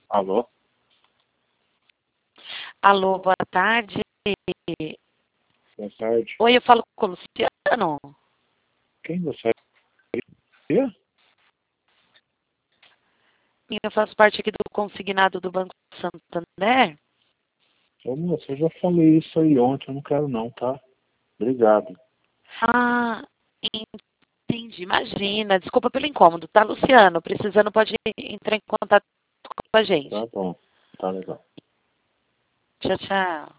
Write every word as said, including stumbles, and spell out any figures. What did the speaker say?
Alô? Alô, boa tarde. Boa tarde. Oi, eu falo com o Luciano. Quem você é? Eu faço parte aqui do consignado do Banco Santander. Ô, moça, eu já falei isso aí ontem, eu não quero não, tá? Obrigado. Ah, entendi. Imagina. Desculpa pelo incômodo, tá, Luciano? Precisando, pode entrar em contato com a gente. Tá bom, tá legal. Tchau, tchau.